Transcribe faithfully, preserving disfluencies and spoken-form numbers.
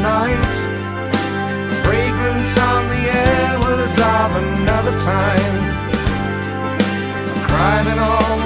night. The fragrance on the air was of another time. I cried in all